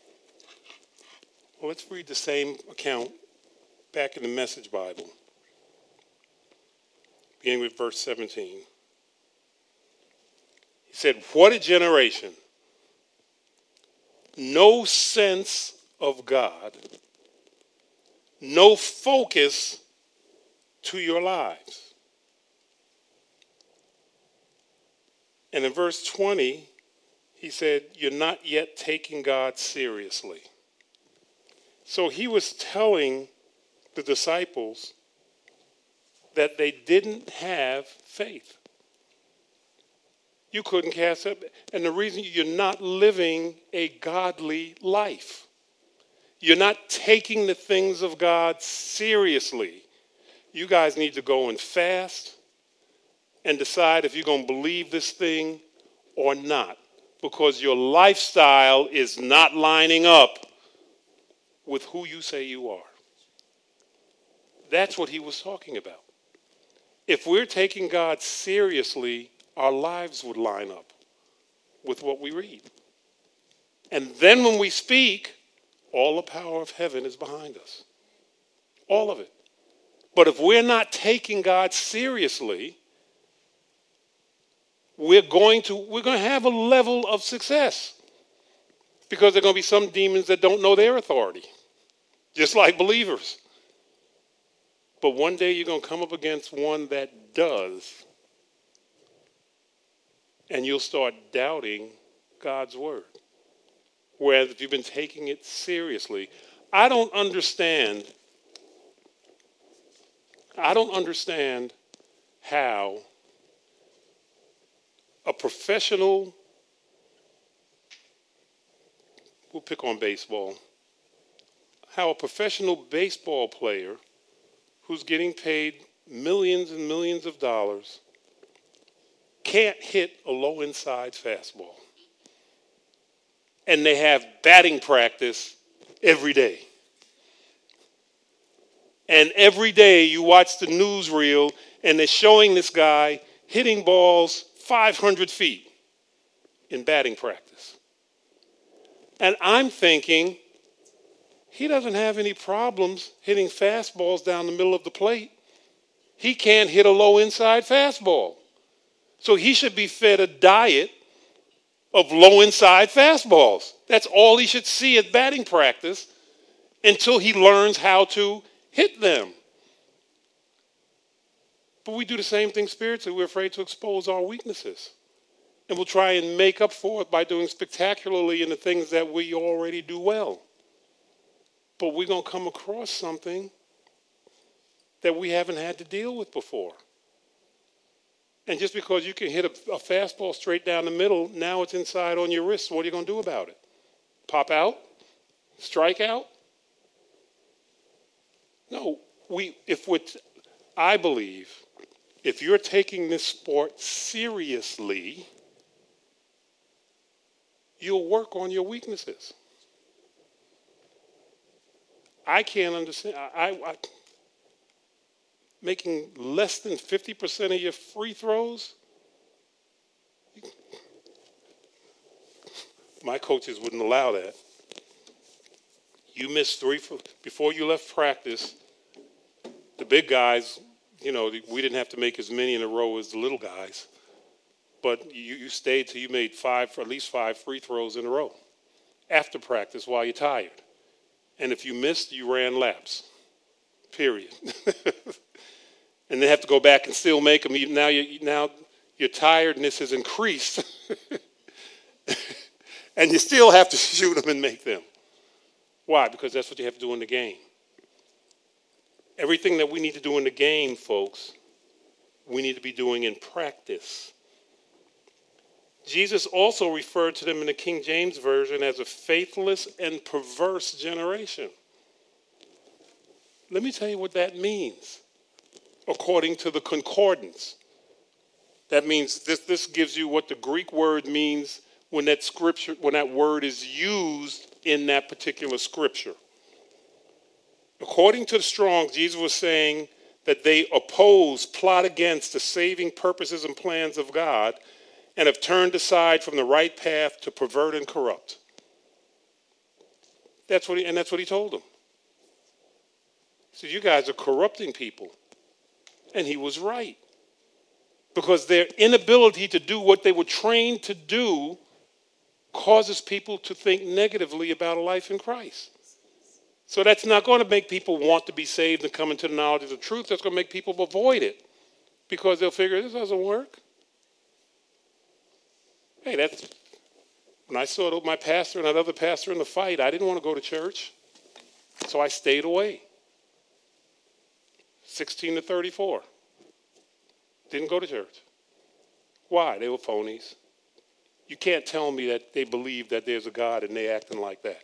Well, let's read the same account back in the Message Bible, beginning with verse seventeen. He said, what a generation. No sense of God. No focus to your lives. And in verse twenty, he said, you're not yet taking God seriously. So he was telling the disciples that they didn't have faith. You couldn't cast up. And the reason you're not living a godly life. You're not taking the things of God seriously. You guys need to go and fast and decide if you're going to believe this thing or not. Because your lifestyle is not lining up with who you say you are. That's what he was talking about. If we're taking God seriously, our lives would line up with what we read. And then when we speak, all the power of heaven is behind us. All of it. But if we're not taking God seriously, we're going to we're going to have a level of success. Because there are going to be some demons that don't know their authority. Just like believers. But one day you're going to come up against one that does. And you'll start doubting God's word. Whereas if you've been taking it seriously, I don't understand. I don't understand how a professional, we'll pick on baseball, how a professional baseball player who's getting paid millions and millions of dollars can't hit a low inside fastball. And they have batting practice every day. And every day you watch the newsreel and they're showing this guy hitting balls five hundred feet in batting practice. And I'm thinking, he doesn't have any problems hitting fastballs down the middle of the plate. He can't hit a low inside fastball. So he should be fed a diet of low inside fastballs. That's all he should see at batting practice until he learns how to hit them. But we do the same thing spiritually. We're afraid to expose our weaknesses. And we'll try and make up for it by doing spectacularly in the things that we already do well. But we're going to come across something that we haven't had to deal with before. And just because you can hit a, a fastball straight down the middle, now it's inside on your wrist. What are you going to do about it? Pop out? Strike out? No, we, if we're, t- I believe, if you're taking this sport seriously, you'll work on your weaknesses. I can't understand. I, I, I making less than fifty percent of your free throws. My coaches wouldn't allow that. You missed three before you left practice. The big guys, you know, we didn't have to make as many in a row as the little guys. but you, you stayed till you made five, or at least five free throws in a row after practice while you're tired. And if you missed, you ran laps, period. And then have to go back and still make them. Now, you, now your tiredness has increased, and you still have to shoot them and make them. Why? Because that's what you have to do in the game. Everything that we need to do in the game, folks, we need to be doing in practice. Jesus also referred to them in the King James Version as a faithless and perverse generation. Let me tell you what that means. According to the concordance, that means this, this gives you what the Greek word means when that scripture, when that word is used in that particular scripture. According to the Strong's, Jesus was saying that they oppose, plot against the saving purposes and plans of God and have turned aside from the right path to pervert and corrupt. That's what he, and that's what he told them. He said, you guys are corrupting people. And he was right. Because their inability to do what they were trained to do causes people to think negatively about a life in Christ. So that's not going to make people want to be saved and come into the knowledge of the truth. That's going to make people avoid it because they'll figure this doesn't work. Hey, that's when I saw my pastor and that other pastor in the fight, I didn't want to go to church. So I stayed away. sixteen to thirty-four. Didn't go to church. Why? They were phonies. You can't tell me that they believe that there's a God and they acting like that.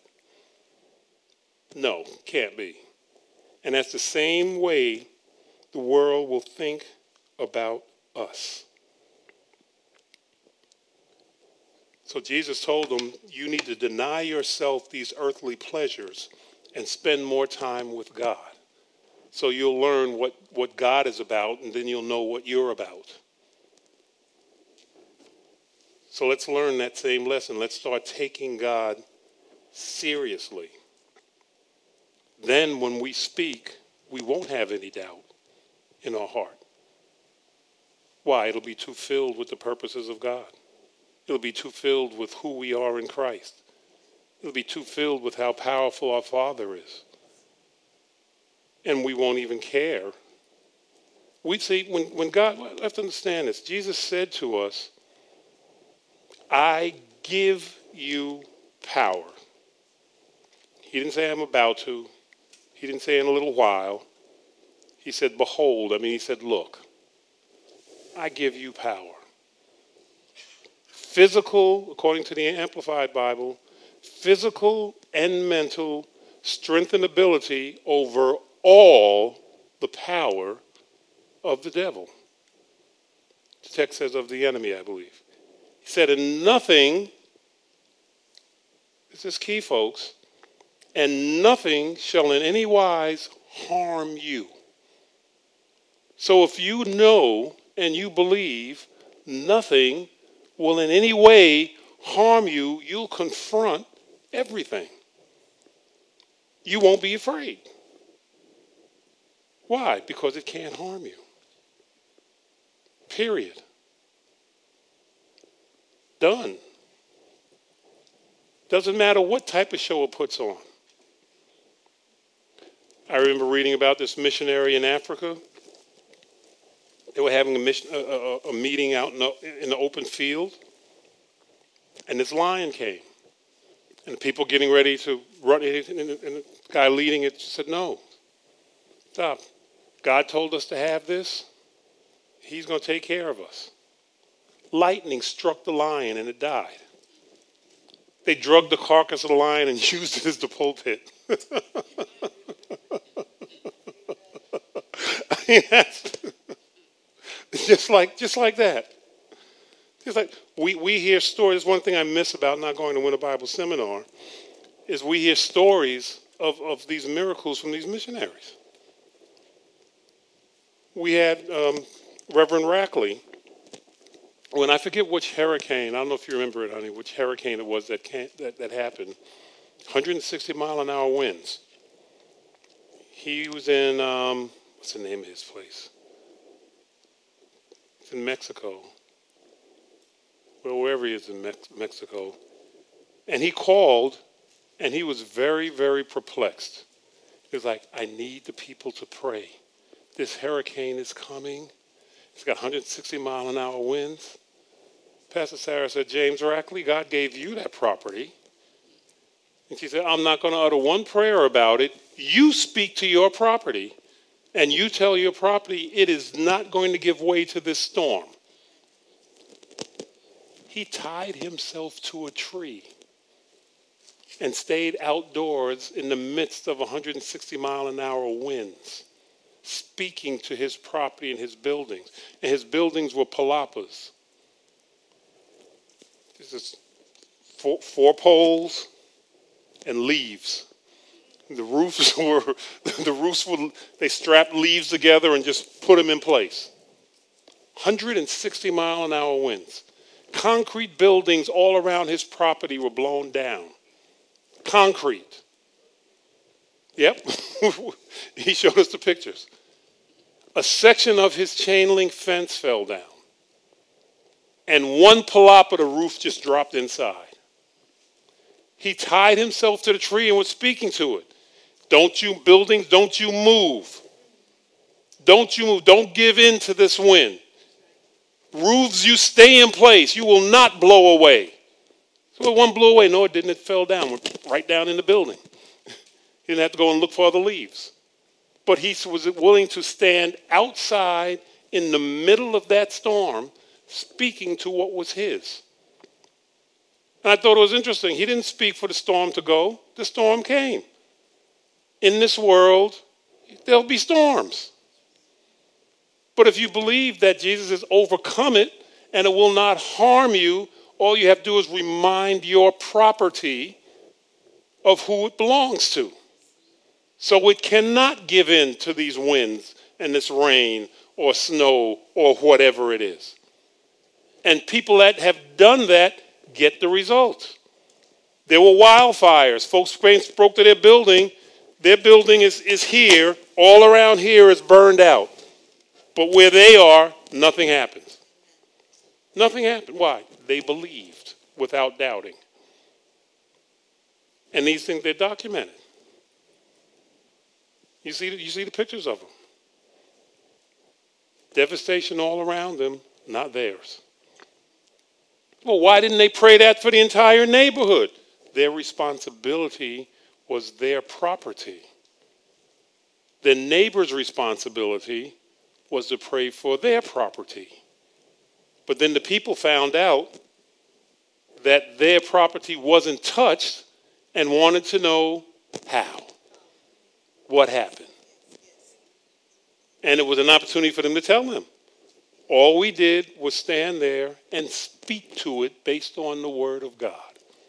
No, can't be. And that's the same way the world will think about us. So Jesus told them, you need to deny yourself these earthly pleasures and spend more time with God. So you'll learn what, what God is about, and then you'll know what you're about. So let's learn that same lesson. Let's start taking God seriously. Then when we speak, we won't have any doubt in our heart. Why? It'll be too filled with the purposes of God. It'll be too filled with who we are in Christ. It'll be too filled with how powerful our Father is. And we won't even care. We see, when, when God, I have to understand this. Jesus said to us, I give you power. He didn't say I'm about to. He didn't say in a little while. He said, behold. I mean, he said, look, I give you power. Physical, according to the Amplified Bible, physical and mental strength and ability over all the power of the devil. The text says of the enemy, I believe. He said, and nothing, this is key, folks, and nothing shall in any wise harm you. So if you know and you believe nothing will in any way harm you, you'll confront everything. You won't be afraid. Why? Because it can't harm you. Period. Done. Doesn't matter what type of show it puts on. I remember reading about this missionary in Africa. They were having a, mission, a, a, a meeting out in the, in the open field, and this lion came. And the people getting ready to run, and the guy leading it said, no, stop. God told us to have this. He's going to take care of us. Lightning struck the lion and it died. They drugged the carcass of the lion and used it as the pulpit. I mean, that's just like just like that. Just like we, we hear stories. One thing I miss about not going to Winter Bible Seminar is we hear stories of, of these miracles from these missionaries. We had um, Reverend Rackley. When I forget which hurricane, I don't know if you remember it, honey, which hurricane it was that can, that, that happened. one hundred sixty mile an hour winds. He was in, um, what's the name of his place? It's in Mexico. well, wherever he is in Mex- Mexico. And he called, and he was very, very perplexed. He was like, I need the people to pray. This hurricane is coming. It's got one hundred sixty mile an hour winds. Pastor Sarah said, James Rackley, God gave you that property. And she said, I'm not going to utter one prayer about it. You speak to your property, and you tell your property it is not going to give way to this storm. He tied himself to a tree and stayed outdoors in the midst of one hundred sixty mile an hour winds, speaking to his property and his buildings. And his buildings were palapas. This is four, four poles and leaves. The roofs were, the roofs were, they strapped leaves together and just put them in place. one hundred sixty mile an hour winds. Concrete buildings all around his property were blown down. Concrete. Yep. He showed us the pictures. A section of his chain link fence fell down. And one palapa, the roof just dropped inside. He tied himself to the tree and was speaking to it. Don't you buildings, don't you move. Don't you move. Don't give in to this wind. Roofs, you stay in place. You will not blow away. So one blew away. No, it didn't. It fell down, went right down in the building. He didn't have to go and look for other leaves. But he was willing to stand outside in the middle of that storm, speaking to what was his. And I thought it was interesting. He didn't speak for the storm to go. The storm came. In this world, there'll be storms. But if you believe that Jesus has overcome it and it will not harm you, all you have to do is remind your property of who it belongs to. So it cannot give in to these winds and this rain or snow or whatever it is. And people that have done that get the results. There were wildfires. Folks spoke to their building. Their building is, is here. All around here is burned out. But where they are, nothing happens. Nothing happened. Why? They believed without doubting. And these things, they're documented. You see, you see the pictures of them. Devastation all around them, not theirs. Well, why didn't they pray that for the entire neighborhood? Their responsibility was their property. The neighbor's responsibility was to pray for their property. But then the people found out that their property wasn't touched and wanted to know how. What happened? And it was an opportunity for them to tell them. All we did was stand there and speak to it based on the word of God.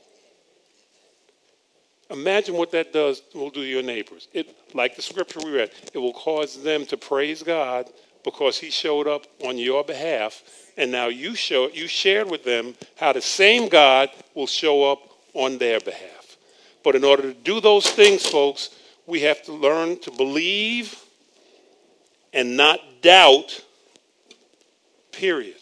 Imagine what that does will do to your neighbors. It, like the scripture we read, it will cause them to praise God because he showed up on your behalf, and now you show you shared with them how the same God will show up on their behalf. But in order to do those things, folks, we have to learn to believe and not doubt, period.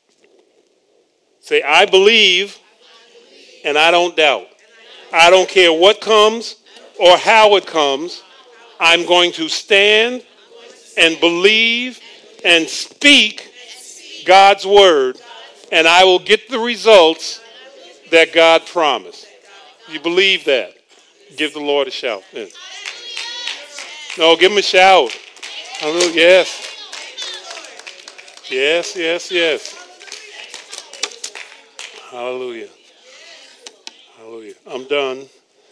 Say, I believe and I don't doubt. I don't care what comes or how it comes. I'm going to stand and believe and speak God's word, and I will get the results that God promised. You believe that? Give the Lord a shout. Yeah. No, give him a shout. Hallelujah. Yes. Yes, yes, yes. Hallelujah. Hallelujah. I'm done.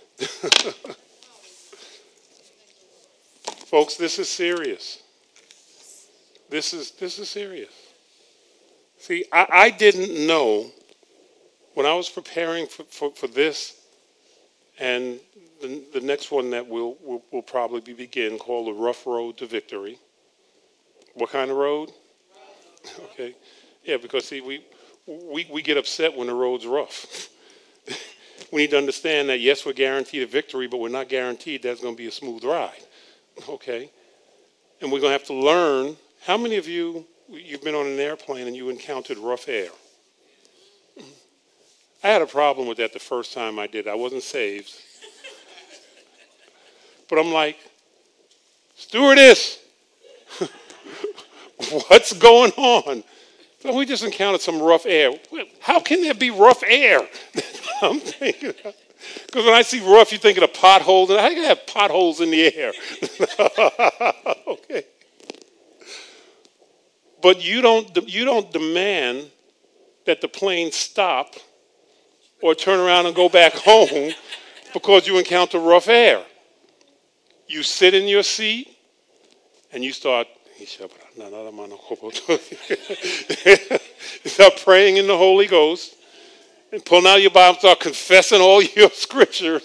Folks, this is serious. This is this is serious. See, I, I didn't know when I was preparing for, for, for this and the, the next one that we'll, we'll, we'll probably be begin called The Rough Road to Victory. What kind of road? Okay. Yeah, because see, we, we, we get upset when the road's rough. We need to understand that, yes, we're guaranteed a victory, but we're not guaranteed that's going to be a smooth ride. Okay? And we're going to have to learn. How many of you, you've been on an airplane and you encountered rough air? I had a problem with that the first time I did. I wasn't saved. But I'm like, stewardess, what's going on? So we just encountered some rough air. How can there be rough air? I'm thinking, because when I see rough, you're thinking of potholes. How can you have potholes in the air? Okay. But you don't, you don't demand that the plane stop or turn around and go back home because you encounter rough air. You sit in your seat and you start, you start praying in the Holy Ghost and pulling out your Bible, start confessing all your scriptures.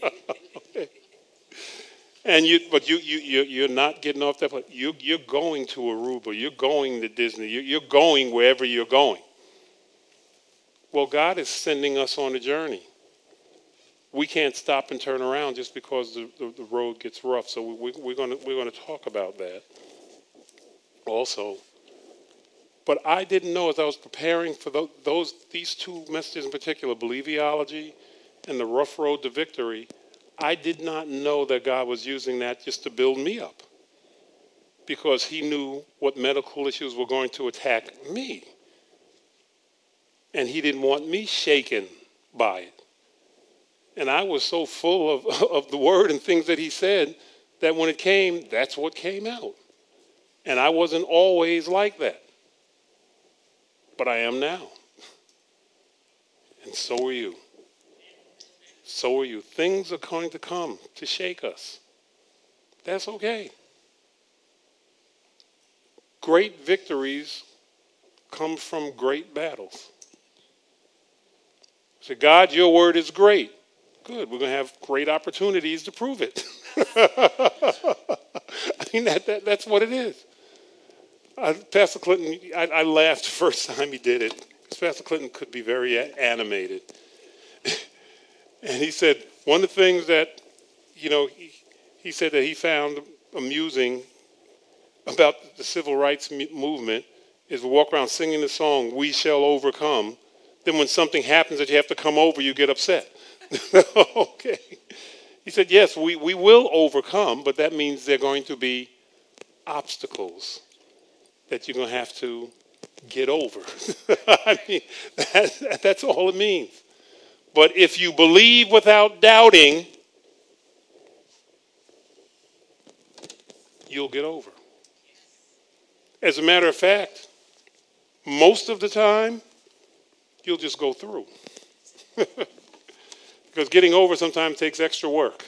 And you, but you, you, you, you're not getting off that plane. You, you're going to Aruba. You're going to Disney. You, you're going wherever you're going. Well, God is sending us on a journey. We can't stop and turn around just because the, the, the road gets rough. So we, we're going to we're going to talk about that also. But I didn't know as I was preparing for those, those these two messages in particular, Believiology and the rough road to victory, I did not know that God was using that just to build me up, because he knew what medical issues were going to attack me. And he didn't want me shaken by it. And I was so full of, of the word and things that he said that when it came, that's what came out. And I wasn't always like that. But I am now. And so are you. So are you. Things are going to come to shake us. That's okay. Great victories come from great battles. So God, your word is great. Good. We're going to have great opportunities to prove it. I mean, that, that that's what it is. Uh, Pastor Clinton, I, I laughed the first time he did it, because Pastor Clinton could be very a- animated. And he said, one of the things that, you know, he, he said that he found amusing about the civil rights m- movement is to walk around singing the song, "We Shall Overcome." Then when something happens that you have to come over, you get upset. Okay. He said, yes, we, we will overcome, but that means there are going to be obstacles that you're going to have to get over. I mean, that, that's all it means. But if you believe without doubting, you'll get over. As a matter of fact, most of the time, you'll just go through. Because getting over sometimes takes extra work.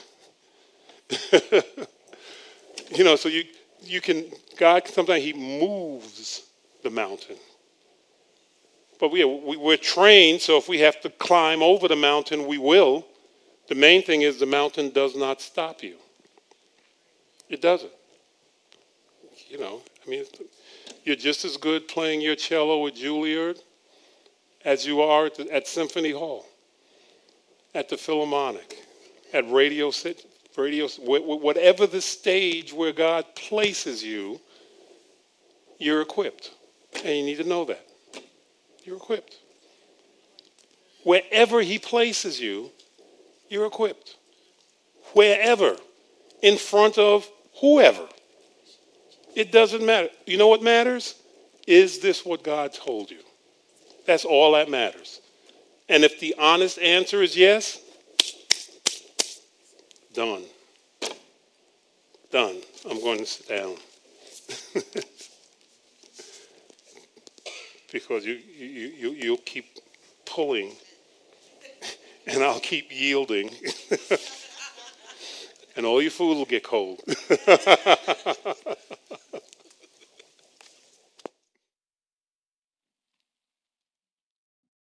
You know, so you you can, God, sometimes he moves the mountain. But we, we, we're trained, so if we have to climb over the mountain, we will. The main thing is the mountain does not stop you. It doesn't. You know, I mean, you're just as good playing your cello with Juilliard as you are at, the, at Symphony Hall, at the Philharmonic, at Radio City, Radio, whatever the stage where God places you, you're equipped. And you need to know that. You're equipped. Wherever he places you, you're equipped. Wherever, in front of whoever. It doesn't matter. You know what matters? Is this what God told you? That's all that matters. And if the honest answer is yes, done. Done. I'm going to sit down. Because you, you, you, you'll keep pulling and I'll keep yielding. And all your food will get cold.